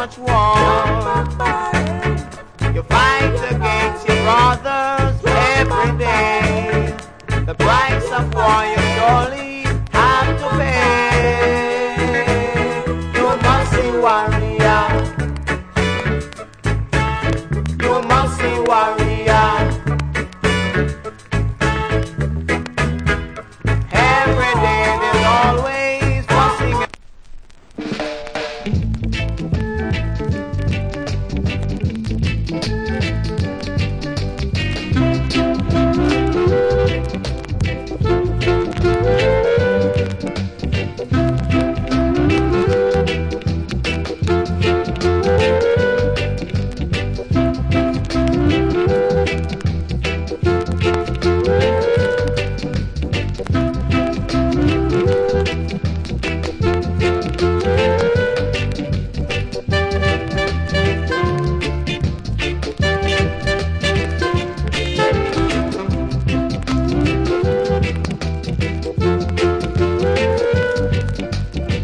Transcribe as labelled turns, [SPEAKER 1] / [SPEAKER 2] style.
[SPEAKER 1] much war. You fight against your brothers every day. The price of war you surely have to pay. You must see one